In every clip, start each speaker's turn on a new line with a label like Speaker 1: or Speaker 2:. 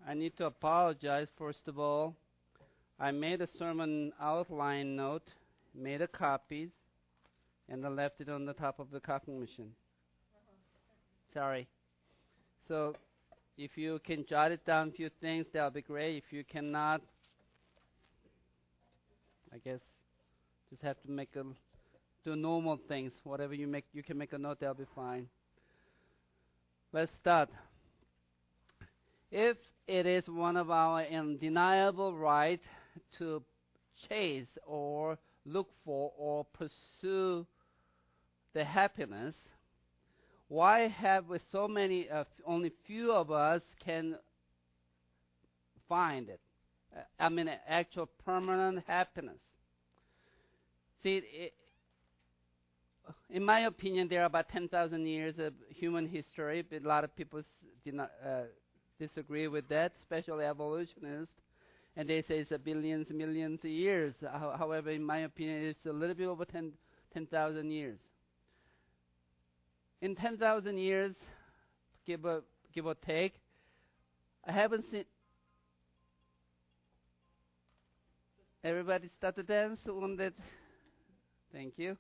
Speaker 1: I need to apologize first of all. I made a sermon outline note, made a copies, and I left it on the top of the copying machine. Sorry. So if you can jot it down a few things, that'll be great. If you cannot, I guess just have to do normal things. Whatever you can make a note, that'll be fine. Let's start. If it is one of our undeniable right to chase or look for or pursue the happiness, why have we so many, only few of us can find it? Actual permanent happiness. See, in my opinion, there are about 10,000 years of human history, but a lot of people disagree with that, especially evolutionists, and they say it's billions, millions of years. However, in my opinion, it's a little bit over 10,000 years. In 10,000 years, give or take, I haven't seen. Everybody start to dance on that. Thank you.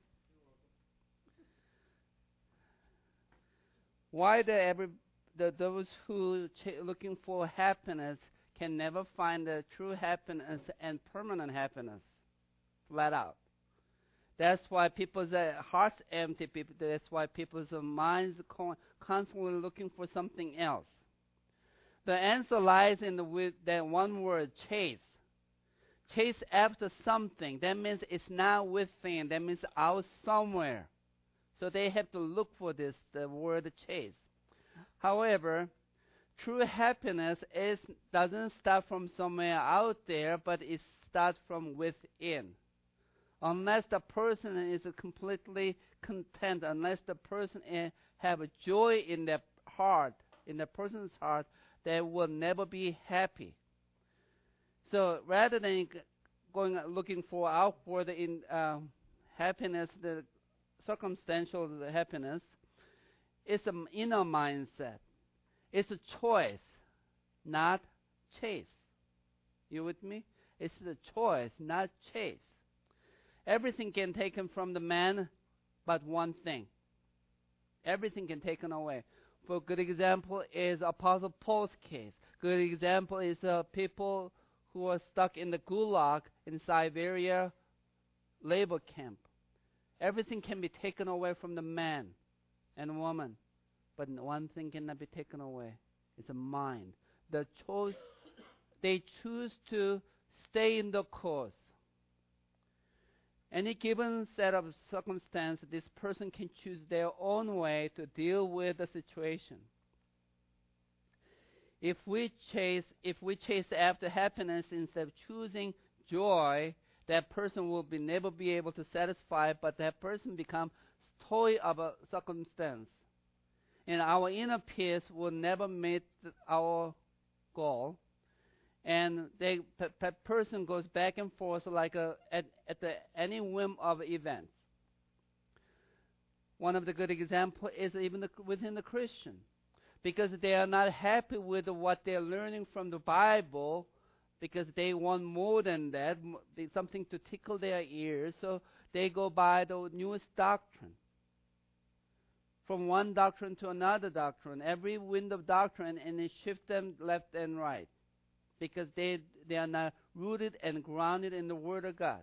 Speaker 1: Why those who looking for happiness can never find the true happiness and permanent happiness, flat out. That's why people's hearts empty. That's why people's minds constantly looking for something else. The answer lies with that one word, chase. Chase after something. That means it's not within. That means out somewhere. So they have to look for the word chase. However, true happiness doesn't start from somewhere out there, but it starts from within. Unless the person is completely content, unless the person have a joy in their heart, in the person's heart, they will never be happy. So rather than looking for outward happiness, the circumstantial happiness, it's an inner mindset. It's a choice, not chase. You with me? It's the choice, not chase. Everything can be taken from the man, but one thing. Everything can be taken away. For a good example is Apostle Paul's case. Good example is people who are stuck in the Gulag in Siberia labor camp. Everything can be taken away from the man and woman, but one thing cannot be taken away. It's a mind. They choose to stay in the course. Any given set of circumstances, this person can choose their own way to deal with the situation. If we chase after happiness instead of choosing joy, that person will never be able to satisfy, but that person becomes toy of a circumstance. And our inner peace will never meet our goal. And that person goes back and forth like at any whim of events. One of the good examples is even within the Christian. Because they are not happy with what they're learning from the Bible, because they want more than that, something to tickle their ears, so they go by the newest doctrine. From one doctrine to another doctrine, every wind of doctrine, and they shift them left and right, because they are not rooted and grounded in the Word of God.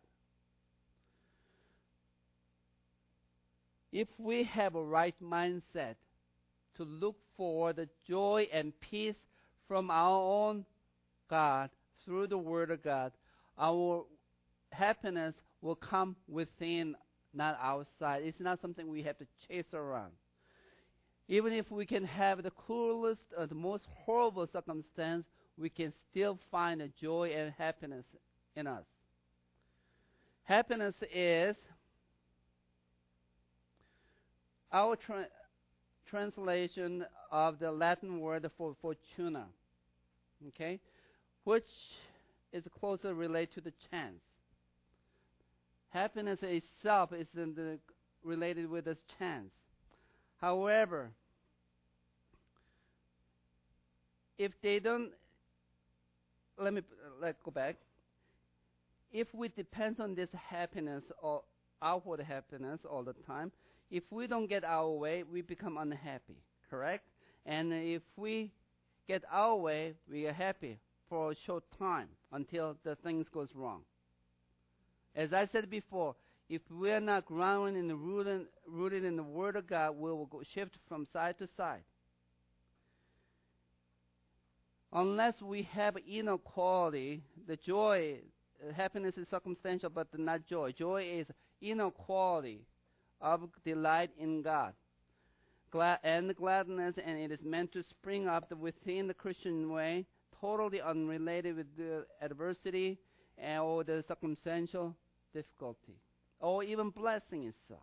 Speaker 1: If we have a right mindset to look for the joy and peace from our own God through the Word of God, our happiness will come within, not outside. It's not something we have to chase around. Even if we can have the cruelest or the most horrible circumstance, we can still find a joy and happiness in us. Happiness is our translation of the Latin word for fortuna, okay, which is closely related to the chance. Happiness itself is related with this chance. However, if they don't let's go back. If we depend on this happiness or outward happiness all the time, if we don't get our way, we become unhappy, correct? And if we get our way, we are happy for a short time until the things goes wrong. As I said before, if we are not grounded and rooted in the Word of God, we will go shift from side to side. Unless we have inner quality, the joy, happiness is circumstantial, but not joy. Joy is inner quality of delight in God. And gladness, and it is meant to spring up within the Christian way, totally unrelated with the adversity or the circumstantial difficulty, or even blessing itself.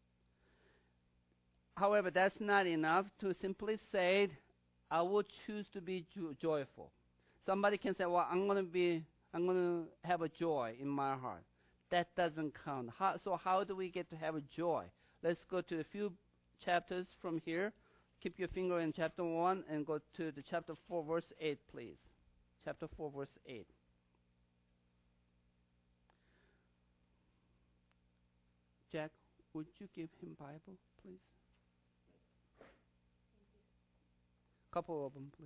Speaker 1: However, that's not enough to simply say, I will choose to be joyful. Somebody can say, well, I'm going to have a joy in my heart. That doesn't count. So how do we get to have a joy? Let's go to a few chapters from here. Keep your finger in chapter 1 and go to the chapter 4, verse 8, please. Chapter 4, verse 8. Jack, would you give him Bible, please? Couple of them, please.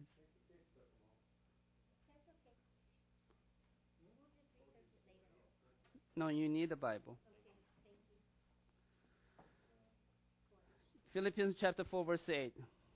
Speaker 1: No, you need a Bible. Philippians chapter 4, verse 8.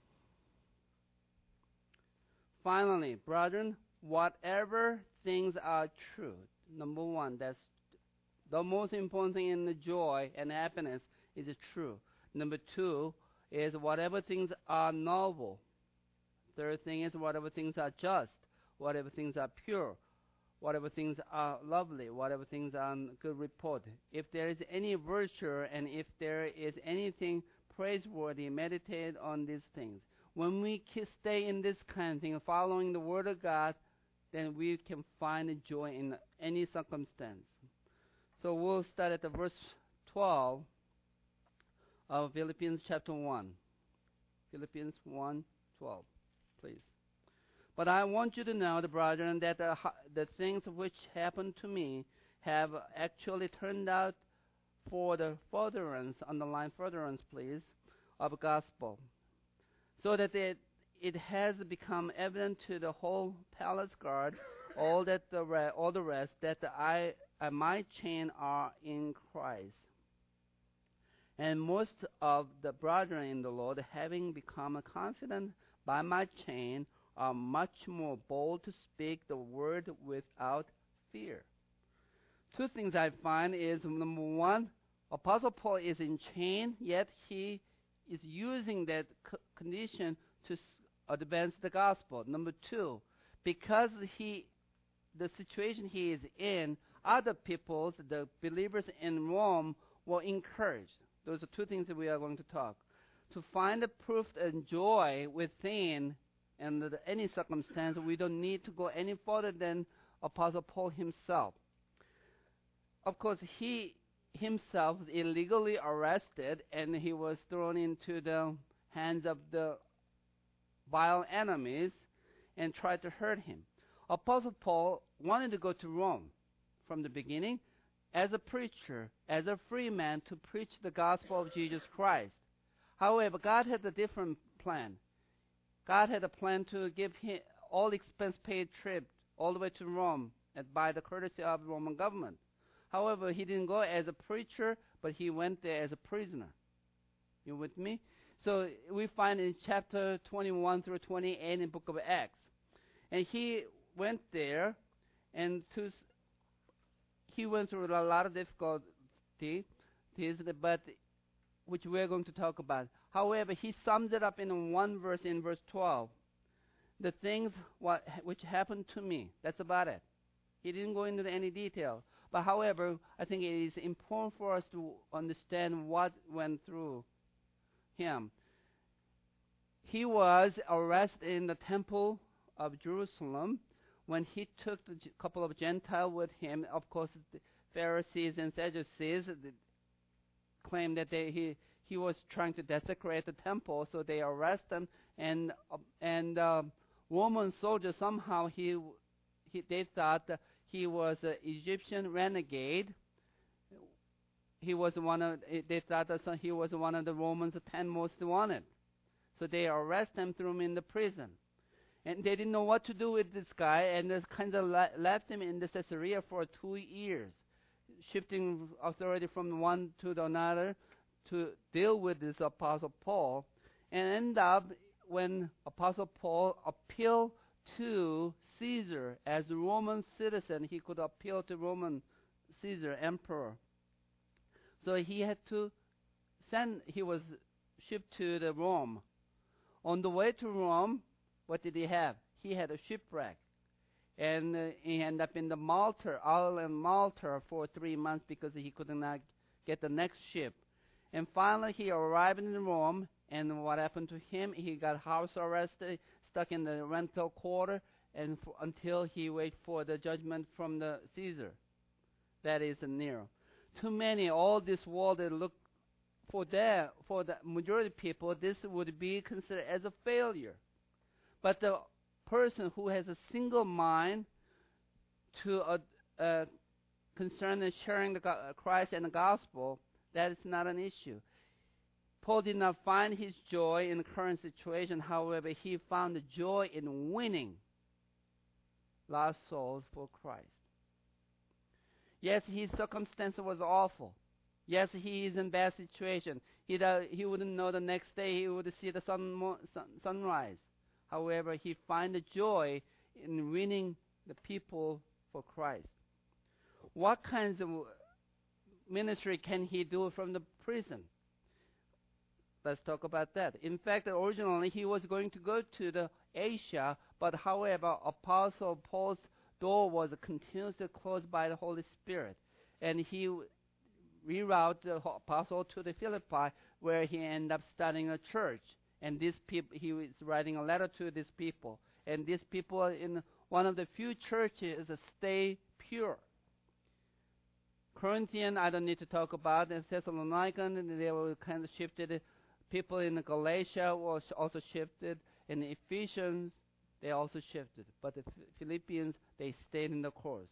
Speaker 1: Finally, brethren, whatever things are true. Number one, that's the most important thing in the joy and happiness is true. Number two is whatever things are noble. Third thing is whatever things are just, whatever things are pure, whatever things are lovely, whatever things are on good report. If there is any virtue and if there is anything praiseworthy, meditate on these things. When we stay in this kind of thing, following the Word of God, then we can find joy in any circumstance. So we'll start at the verse 12 of Philippians chapter 1. Philippians 1:12, please. But I want you to know, the brethren, that the things which happened to me have actually turned out for the furtherance, underline furtherance, please, of gospel, so that it has become evident to the whole palace guard, all the rest, that my chain are in Christ. And most of the brethren in the Lord, having become confident by my chain, are much more bold to speak the word without fear. Two things I find is, number one, Apostle Paul is in chain, yet he is using that condition to advance the gospel. Number two, because the situation he is in, other peoples, the believers in Rome, were encouraged. Those are two things that we are going to talk. To find the proof and joy within and any circumstance, we don't need to go any further than Apostle Paul himself. Of course, he himself was illegally arrested and he was thrown into the hands of the vile enemies and tried to hurt him. Apostle Paul wanted to go to Rome from the beginning as a preacher, as a free man, to preach the gospel of Jesus Christ. However, God had a different plan. God had a plan to give him all expense paid trip all the way to Rome by the courtesy of the Roman government. However, he didn't go as a preacher, but he went there as a prisoner. You with me? So we find in chapter 21 through 28 in the book of Acts. And he went there, and he went through a lot of difficulty, but which we're going to talk about. However, he sums it up in one verse, in verse 12. The things which happened to me, that's about it. He didn't go into any detail. But however, I think it is important for us to understand what went through him. He was arrested in the temple of Jerusalem when he took a couple of Gentiles with him. Of course, the Pharisees and Sadducees claimed that he was trying to desecrate the temple, so they arrested him. And Roman soldier, somehow he they thought that he was an Egyptian renegade. He was one of. They thought that he was one of the Romans' 10 most wanted. So they arrested him, threw him in the prison, and they didn't know what to do with this guy, and just kind of left him in the Caesarea for 2 years, shifting authority from one to the another to deal with this Apostle Paul, and end up when Apostle Paul appealed to Caesar as a Roman citizen, he could appeal to Roman Caesar, emperor. So he had to he was shipped to the Rome. On the way to Rome, what did he have? He had a shipwreck. And he ended up in the island Malta for 3 months because he could not get the next ship. And finally he arrived in Rome, and what happened to him? He got house arrested, stuck in the rental quarter, and until he wait for the judgment from the Caesar. That is Nero. Too many, all this world, they look for the majority of people, this would be considered as a failure. But the person who has a single mind to concern in sharing the Christ and the gospel, that is not an issue. Paul did not find his joy in the current situation. However, he found the joy in winning lost souls for Christ. Yes, his circumstance was awful. Yes, he is in bad situation. He wouldn't know the next day he would see the sunrise. However, he find the joy in winning the people for Christ. What kinds of ministry can he do from the prison? Let's talk about that. In fact, originally he was going to go to the Asia, but however, Apostle Paul's door was continuously closed by the Holy Spirit, and he rerouted the apostle to the Philippi, where he ended up starting a church. And these people, he was writing a letter to these people, and these people in one of the few churches stay pure. Corinthian, I don't need to talk about. And Thessalonican, they were kind of shifted. People in Galatia was also shifted. In the Ephesians, they also shifted. But the Philippians, they stayed in the course.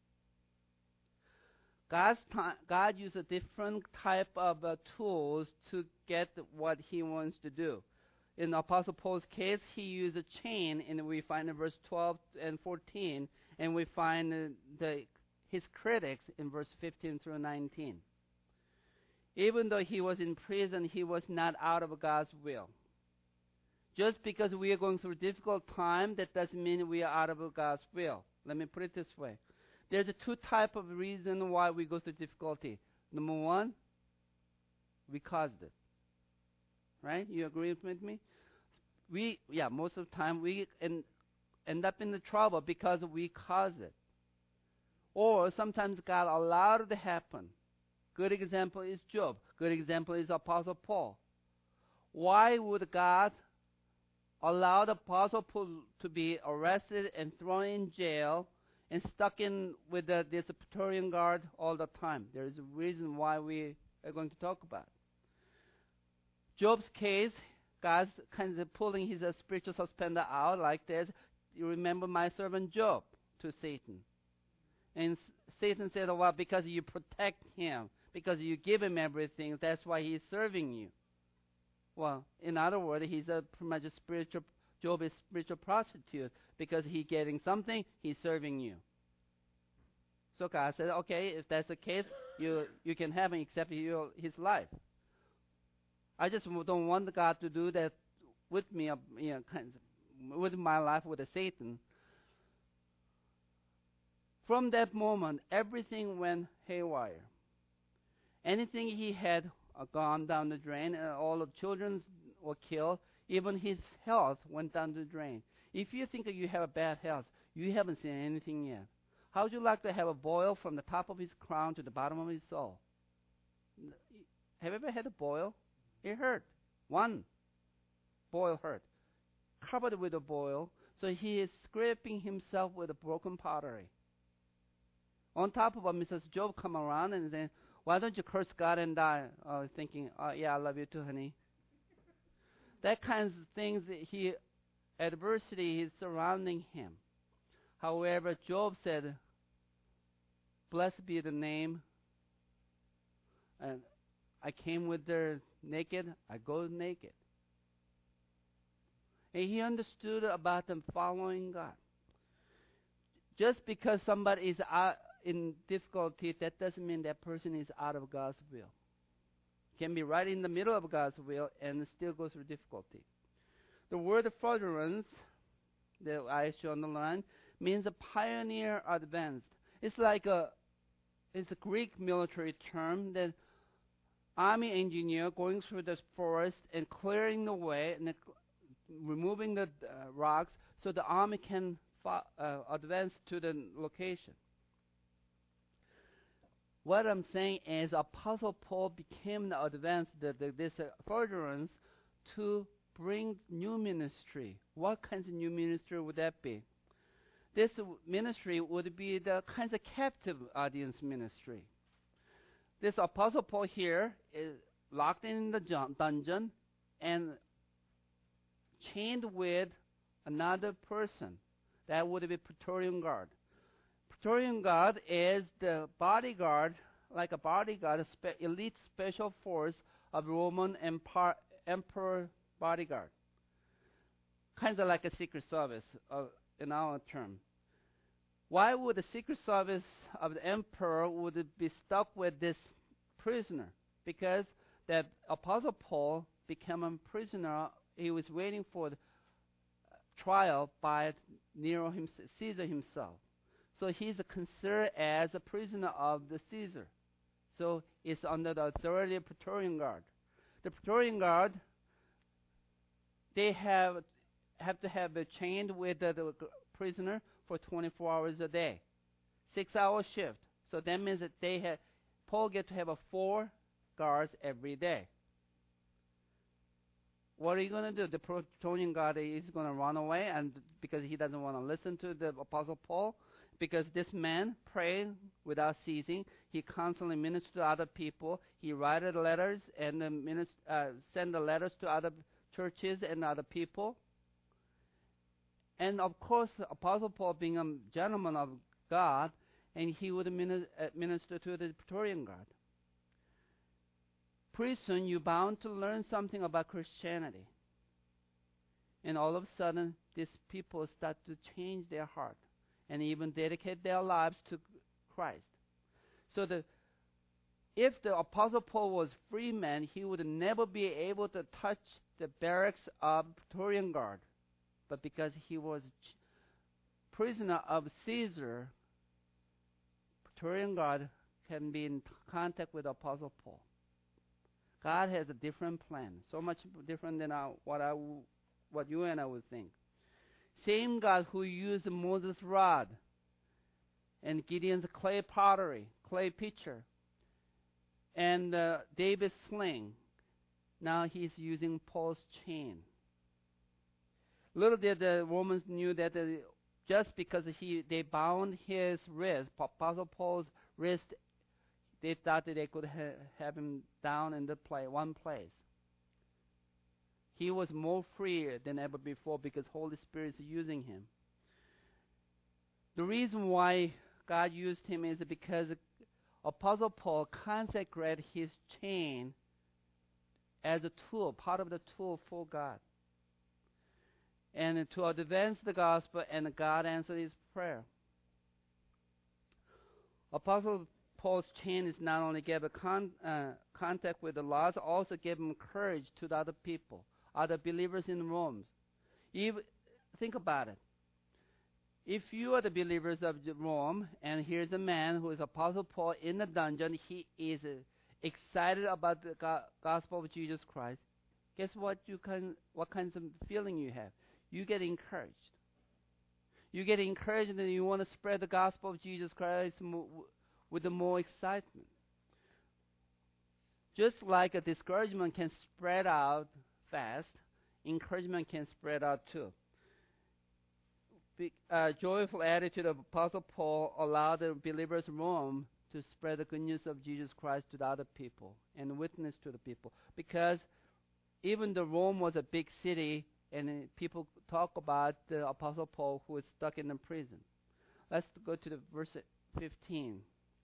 Speaker 1: God used a different type of tools to get what he wants to do. In Apostle Paul's case, he used a chain, and we find in verse 12 and 14, and we find his critics in verse 15 through 19. Even though he was in prison, he was not out of God's will. Just because we are going through a difficult time, that doesn't mean we are out of God's will. Let me put it this way. There's two types of reason why we go through difficulty. Number one, we caused it. Right? You agree with me? Most of the time we end up in the trouble because we caused it. Or sometimes God allowed it to happen. Good example is Job. Good example is Apostle Paul. Why would God allow the Apostle Paul to be arrested and thrown in jail and stuck in with this Praetorian Guard all the time? There is a reason why we are going to talk about. Job's case, God's kind of pulling his spiritual suspender out like this. You remember my servant Job to Satan. And Satan said, well, because you protect him, because you give him everything, that's why he's serving you. Well, in other words, he's pretty much Job is spiritual prostitute, because he's getting something, he's serving you. So God said, okay, if that's the case, you can have him except his life. I just don't want God to do that with me, with my life, with Satan. From that moment, everything went haywire. Anything he had gone down the drain, all the children were killed, even his health went down the drain. If you think that you have a bad health, you haven't seen anything yet. How would you like to have a boil from the top of his crown to the bottom of his soul? Have you ever had a boil? It hurt. One boil hurt. Covered with a boil, so he is scraping himself with a broken pottery. On top of it, Mrs. Job come around and say, why don't you curse God and die? Thinking, yeah, I love you too, honey. That kinds of things, adversity is surrounding him. However, Job said, "Blessed be the name. And I came with there naked, I go naked." And he understood about them following God. Just because somebody is out in difficulty, that doesn't mean that person is out of God's will. Can be right in the middle of God's will and still go through difficulty. The word furtherance that I show on the line means a pioneer advanced. It's a Greek military term that army engineer going through the forest and clearing the way and removing the rocks so the army can advance to the location. What I'm saying is Apostle Paul became the advance, this furtherance to bring new ministry. What kinds of new ministry would that be? This ministry would be the kinds of captive audience ministry. This Apostle Paul here is locked in the dungeon and chained with another person. That would be Praetorian Guard. Praetorian Guard is the bodyguard, like a bodyguard, elite special force of Roman Emperor bodyguard. Kind of like a secret service in our term. Why would the secret service of the emperor would be stuck with this prisoner? Because the Apostle Paul became a prisoner. He was waiting for the trial by Caesar himself. So he's considered as a prisoner of the Caesar. So it's under the authority of Praetorian Guard. The Praetorian Guard, they have to have it chained with the prisoner for 24 hours a day, 6-hour shift. So that means that Paul get to have 4 guards every day. What are you going to do? The Praetorian Guard is going to run away, and because he doesn't want to listen to the Apostle Paul, because this man prayed without ceasing. He constantly ministered to other people. He wrote letters and sent the letters to other churches and other people. And of course, Apostle Paul, being a gentleman of God, and he would minister to the Praetorian Guard. Pretty soon, you're bound to learn something about Christianity. And all of a sudden, these people start to change their heart and even dedicate their lives to Christ. So if the Apostle Paul was free man, he would never be able to touch the barracks of Praetorian Guard. But because he was prisoner of Caesar, Praetorian Guard can be in contact with Apostle Paul. God has a different plan, so much different than what you and I would think. Same God who used Moses' rod and Gideon's clay pottery, clay pitcher, and David's sling. Now he's using Paul's chain. Little did the Romans knew that just because they bound his wrist, Apostle Paul's wrist, they thought that they could have him down in one place. He was more free than ever before because Holy Spirit is using him. The reason why God used him is because Apostle Paul consecrated his chain as a tool, part of the tool for God. And to advance the gospel, and God answered his prayer. Apostle Paul's chain is not only gave a contact with the Lord, also gave him courage to the other people, other believers in Rome. Think about it. If you are the believers of Rome, and here's a man who is Apostle Paul in the dungeon, he is excited about the gospel of Jesus Christ. Guess what? What kinds of feeling you have? You get encouraged. You get encouraged, and you want to spread the gospel of Jesus Christ with more excitement. Just like a discouragement can spread out fast, encouragement can spread out too. Joyful attitude of Apostle Paul allowed the believers in Rome to spread the good news of Jesus Christ to the other people and witness to the people. Because even though Rome was a big city, and people talk about the Apostle Paul who was stuck in the prison. Let's go to the verse 15.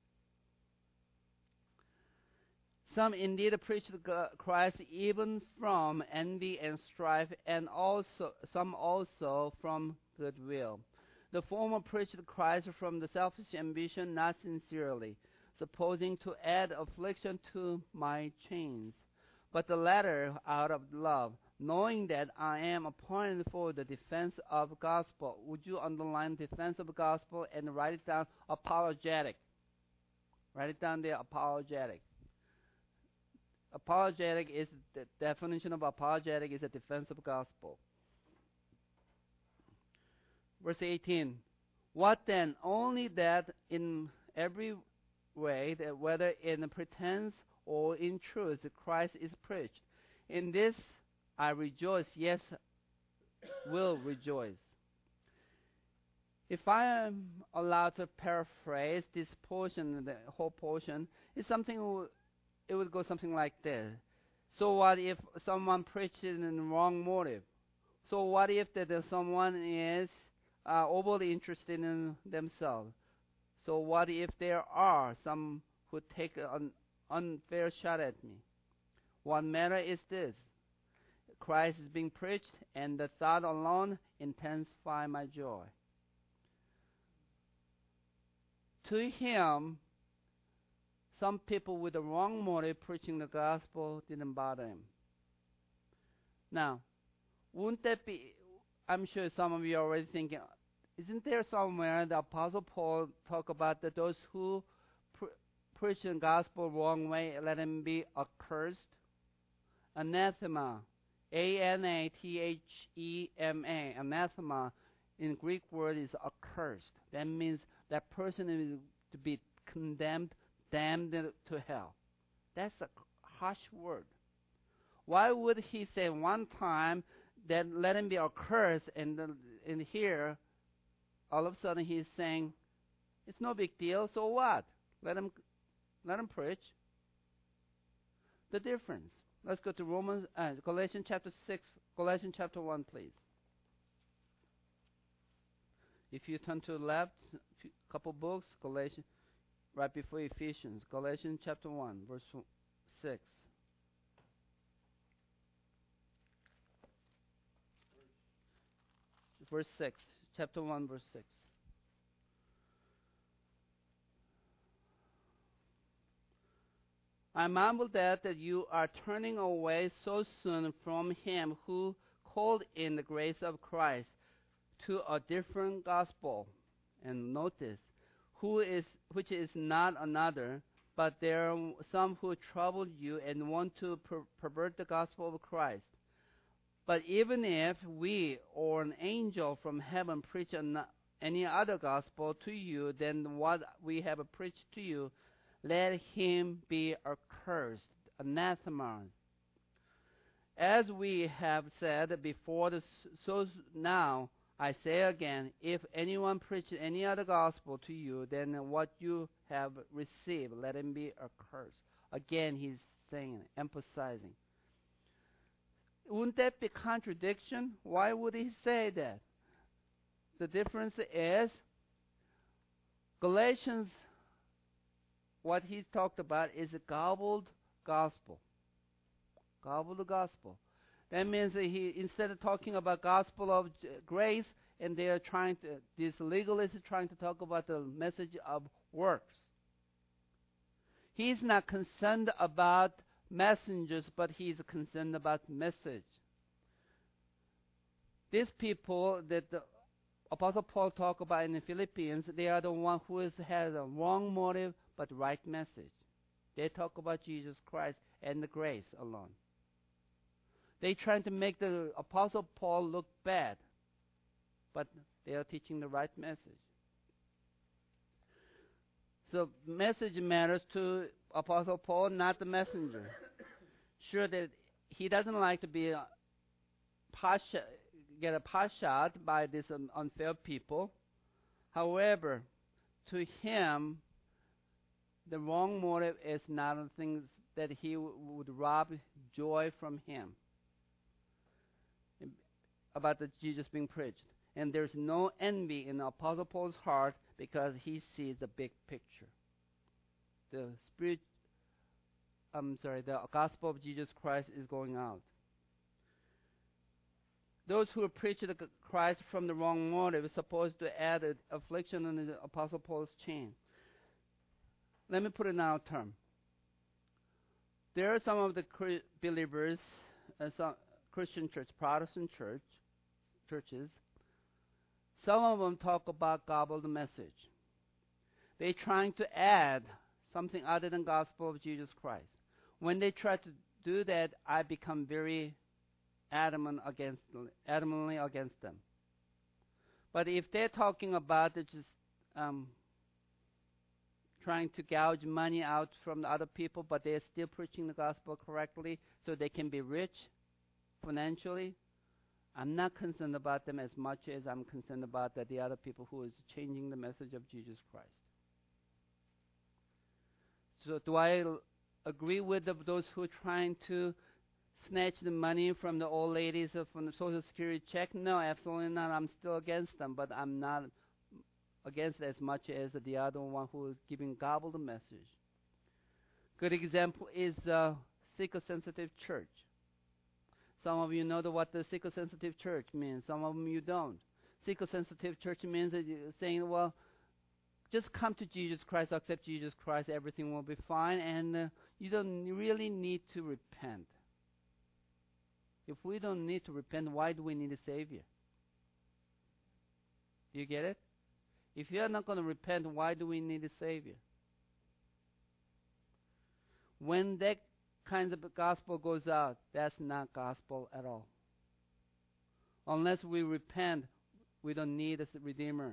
Speaker 1: Some indeed preach Christ even from envy and strife, and also some also from goodwill. The former preached Christ from the selfish ambition, not sincerely, supposing to add affliction to my chains. But the latter out of love, knowing that I am appointed for the defense of the gospel. Would you underline defense of the gospel and write it down? Apologetic. Write it down there, apologetic. Apologetic is the definition of apologetic is a defense of the gospel. Verse 18. What then? Only that in every way, that whether in pretense or in truth, Christ is preached. In this I rejoice, yes, will rejoice. If I am allowed to paraphrase this portion, the whole portion, it's something. It would go something like this. So what if someone preaches in the wrong motive? So what if that someone is overly interested in themselves? So what if there are some who take an unfair shot at me? What matter is this: Christ is being preached, and the thought alone intensifies my joy. To him, some people with the wrong motive preaching the gospel didn't bother him. Now, wouldn't that be, I'm sure some of you are already thinking, isn't there somewhere the Apostle Paul talk about that those who preach the gospel wrong way, let him be accursed? Anathema, A-N-A-T-H-E-M-A, anathema in Greek word is accursed. That means that person is to be condemned, damned to hell. That's a harsh word. Why would he say one time that let him be accursed, and in here, all of a sudden he's saying, it's no big deal, so what? Let him preach. The difference. Let's go to Galatians chapter 6, Galatians chapter 1, please. If you turn to the left, a couple books, Galatians, right before Ephesians, Galatians chapter 1, verse 6. Verse 6, chapter 1, verse 6. I marvel that you are turning away so soon from him who called in the grace of Christ to a different gospel. And notice, which is not another, but there are some who trouble you and want to pervert the gospel of Christ. But even if we or an angel from heaven preach any other gospel to you than what we have preached to you, let him be accursed, anathema. As we have said before, so now I say again, if anyone preaches any other gospel to you than what you have received, let him be accursed. Again, he's saying, emphasizing. Wouldn't that be contradiction? Why would he say that? The difference is Galatians, what he talked about is a gobbled gospel. Gobbled gospel. That means that he, instead of talking about gospel of grace, and they are trying to, these legalists are trying to talk about the message of works. He's not concerned about messengers, but he's concerned about message. These people that the Apostle Paul talked about in the Philippians, they are the one who has a wrong motive but right message. They talk about Jesus Christ and the grace alone. They're trying to make the Apostle Paul look bad, but they are teaching the right message. So message matters to Apostle Paul, not the messenger. Sure that he doesn't like to be get a pot shot by these unfair people. However, to him, the wrong motive is not the things that he would rob joy from him about the Jesus being preached. And there's no envy in Apostle Paul's heart because he sees the big picture. The the gospel of Jesus Christ is going out. Those who preach the Christ from the wrong motive are supposed to add affliction on the Apostle Paul's chain. Let me put it in our term. There are some of the believers, some Christian church, Protestant churches. Some of them talk about gobbled message. They're trying to add something other than gospel of Jesus Christ. When they try to do that, I become very adamantly against them. But if they're talking about just trying to gouge money out from the other people, but they're still preaching the gospel correctly so they can be rich financially, I'm not concerned about them as much as I'm concerned about the other people who is changing the message of Jesus Christ. So do I agree with those who are trying to snatch the money from the old ladies from the Social Security check? No, absolutely not. I'm still against them, but I'm not against as much as the other one who is giving gobbled message. Good example is the seeker-sensitive church. Some of you know what the seeker-sensitive church means. Some of them you don't. Seeker-sensitive church means that you're saying, well, just come to Jesus Christ, accept Jesus Christ, everything will be fine, and you don't really need to repent. If we don't need to repent, why do we need a Savior? Do you get it? If you are not going to repent, why do we need a Savior? When that kind of gospel goes out, that's not gospel at all. Unless we repent, we don't need a Redeemer.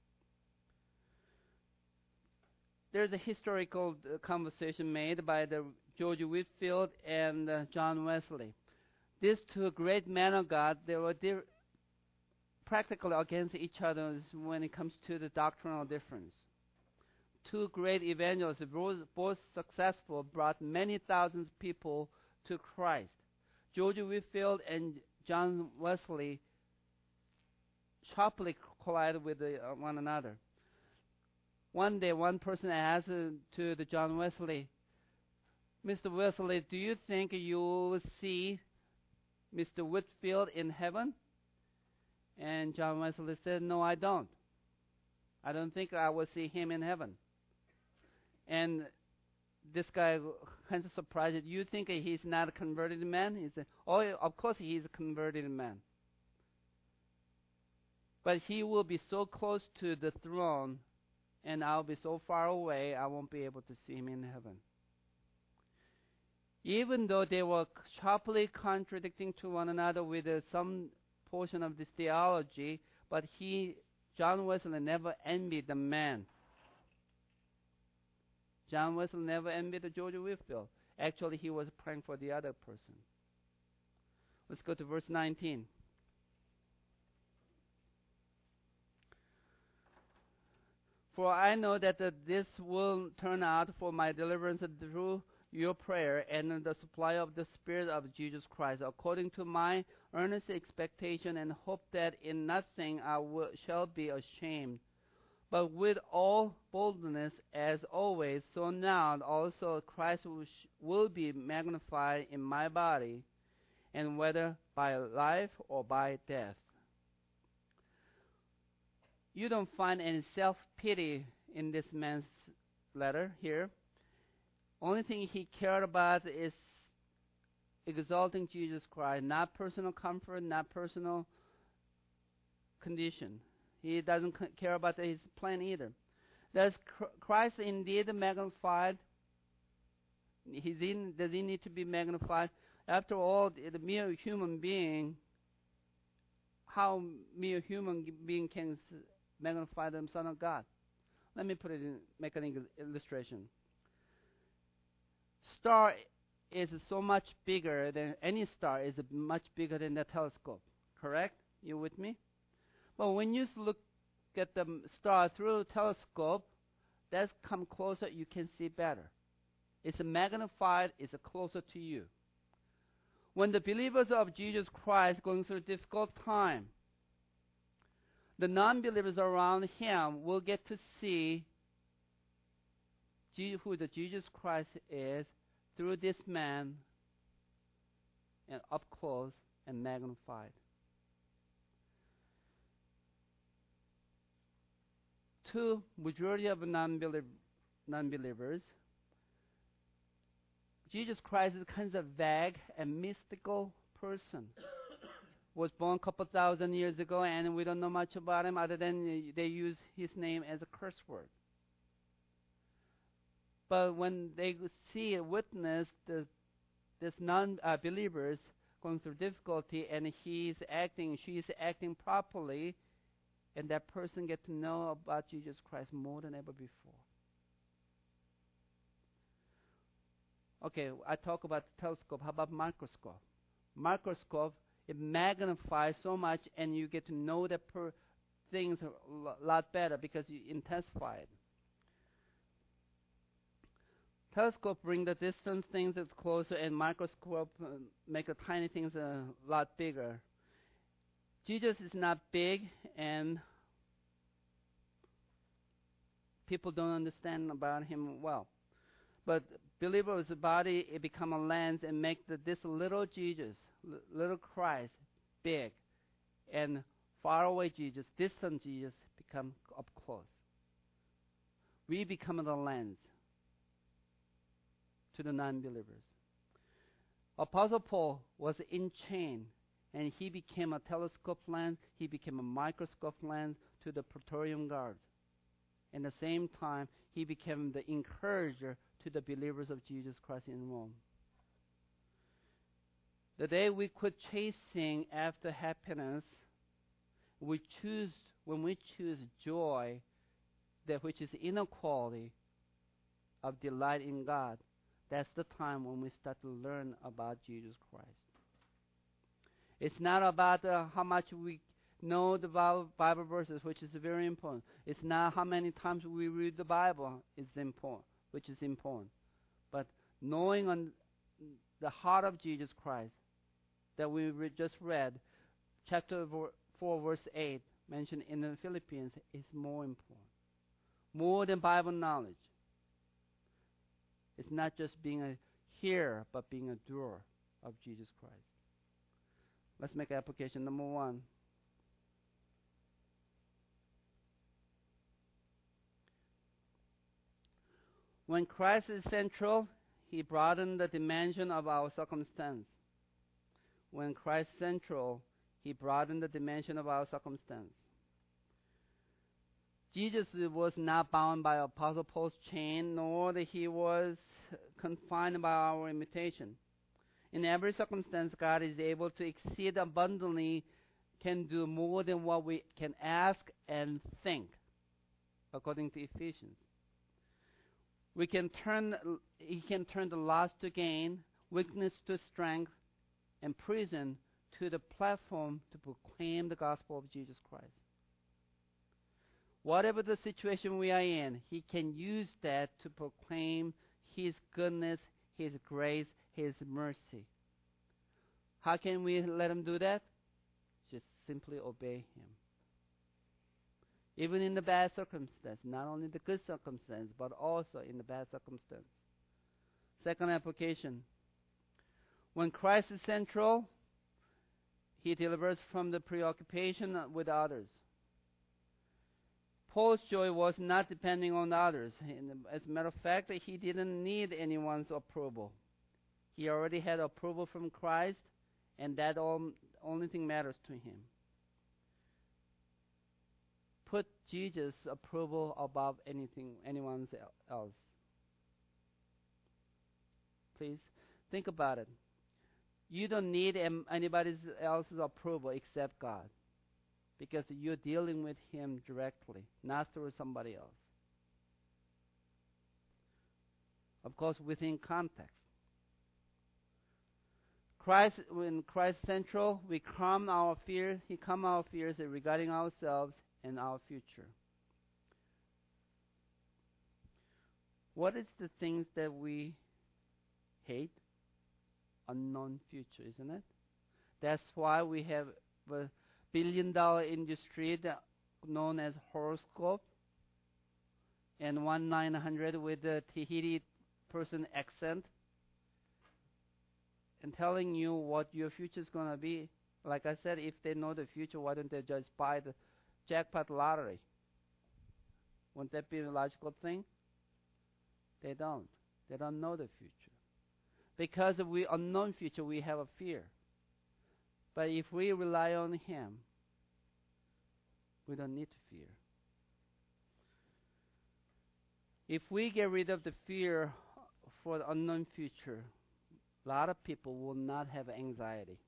Speaker 1: There's a historical conversation made by George Whitefield and John Wesley. These two great men of God, they were practically against each other when it comes to the doctrinal difference. Two great evangelists, both successful, brought many thousands of people to Christ. George Whitefield and John Wesley sharply collided with one another. One day, one person asked to the John Wesley, Mr. Wesley, do you think you will see Mr. Whitefield in heaven? And John Wesley said, no, I don't. I don't think I will see him in heaven. And this guy kind of surprised. You think he's not a converted man? He said, oh, of course he's a converted man. But he will be so close to the throne, and I'll be so far away, I won't be able to see him in heaven. Even though they were sharply contradicting to one another with some portion of this theology, but John Wesley never envied the man. John Wesley never envied George Whitefield. Actually, he was praying for the other person. Let's go to verse 19. For I know that this will turn out for my deliverance through your prayer and the supply of the Spirit of Jesus Christ, according to my earnest expectation and hope that in nothing I shall be ashamed, but with all boldness as always, so now also Christ will be magnified in my body, and whether by life or by death. You don't find any self-pity in this man's letter here. Only thing he cared about is exalting Jesus Christ, not personal comfort, not personal condition. He doesn't care about his plan either. Does Christ indeed magnified? Does he need to be magnified? After all, the mere human being, how mere human being can magnify the Son of God? Let me make an illustration. Star is so much bigger than any star is much bigger than the telescope. Correct? You with me? But when you look at the star through a telescope, that's come closer, you can see better. It's magnified, it's closer to you. When the believers of Jesus Christ going through a difficult time, the non-believers around him will get to see who the Jesus Christ is through this man and up close and magnified. To majority of non-believers, Jesus Christ is kind of vague and mystical person. Was born a couple thousand years ago, and we don't know much about him other than they use his name as a curse word. But when they see and witness this non-believers going through difficulty, and she's acting properly, and that person get to know about Jesus Christ more than ever before. Okay, I talk about the telescope. How about microscope? Microscope, it magnifies so much, and you get to know the things a lot better because you intensify it. Telescope bring the distance things closer, and microscope make the tiny things a lot bigger. Jesus is not big, and people don't understand about him well. But believer's body, it become a lens and make this little Jesus, little Christ, big, and far away Jesus, distant Jesus, become up close. We become the lens to the non-believers. Apostle Paul was in chain, and he became a telescope lens. He became a microscope lens to the Praetorian Guards. At the same time, he became the encourager to the believers of Jesus Christ in Rome. The day we quit chasing after happiness, when we choose joy, that which is inequality of delight in God, that's the time when we start to learn about Jesus Christ. It's not about how much we know the Bible verses, which is very important. It's not how many times we read the Bible is important, which is important. But knowing on the heart of Jesus Christ that we just read, chapter 4, verse 8, mentioned in the Philippians, is more important. More than Bible knowledge. It's not just being a hearer, but being a doer of Jesus Christ. Let's make application number 1. When Christ is central, he broadened the dimension of our circumstance. When Christ is central, he broadened the dimension of our circumstance. Jesus was not bound by Apostle Paul's chain, nor that he was confined by our imitation. In every circumstance, God is able to exceed abundantly, can do more than what we can ask and think, according to Ephesians. He can turn the loss to gain, weakness to strength, and prison to the platform to proclaim the gospel of Jesus Christ. Whatever the situation we are in, he can use that to proclaim his goodness, his grace, his mercy. How can we let him do that? Just simply obey him. Even in the bad circumstance, not only the good circumstance, but also in the bad circumstance. Second application. When Christ is central, he delivers from the preoccupation with others. Paul's joy was not depending on others. As a matter of fact, he didn't need anyone's approval. He already had approval from Christ, and that only thing matters to him. Put Jesus' approval above anyone else. Please think about it. You don't need anybody else's approval except God, because you're dealing with him directly, not through somebody else. Of course, within context. When Christ is central, we calm our fears. He calms our fears regarding ourselves and our future. What is the things that we hate? Unknown future, isn't it? That's why we have a billion-dollar industry that known as horoscope, and 1-900 with the Tahiti person accent, and telling you what your future is going to be. Like I said, if they know the future, why don't they just buy the jackpot lottery? Wouldn't that be a logical thing? They don't. They don't know the future. Because of the unknown future, we have a fear. But if we rely on Him, we don't need to fear. If we get rid of the fear for the unknown future, a lot of people will not have anxiety.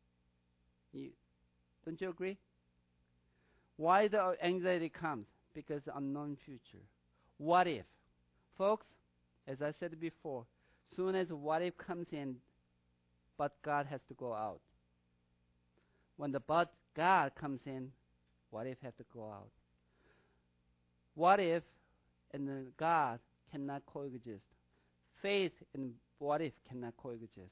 Speaker 1: Don't you agree? Why the anxiety comes? Because the unknown future. What if? Folks, as I said before, soon as what if comes in, but God has to go out. When the but God comes in, what if has to go out. What if and the God cannot coexist. Faith and what if cannot coexist.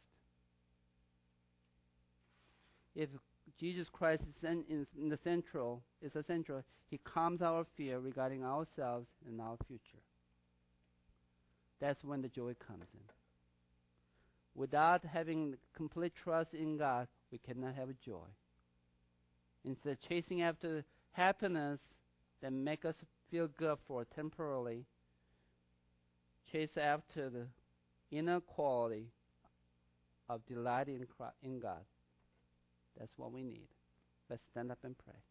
Speaker 1: If Jesus Christ is in the central, He calms our fear regarding ourselves and our future. That's when the joy comes in. Without having complete trust in God, we cannot have joy. Instead of chasing after happiness that make us feel good for temporarily, chase after the inner quality of delight in God. That's what we need. Let's stand up and pray.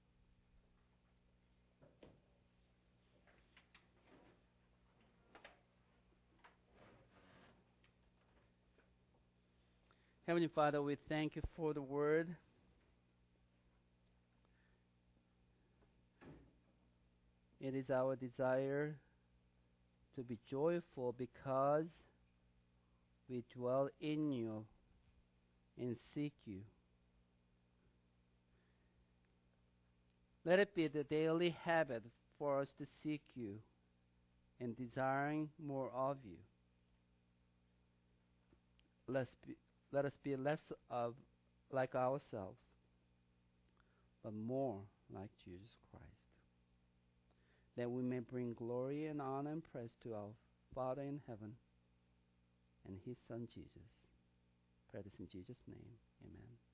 Speaker 1: Heavenly Father, we thank you for the word. It is our desire to be joyful because we dwell in you and seek you. Let it be the daily habit for us to seek you and desiring more of you. Let us be less of like ourselves, but more like Jesus Christ, that we may bring glory and honor and praise to our Father in heaven and His Son Jesus. Pray this in Jesus' name. Amen.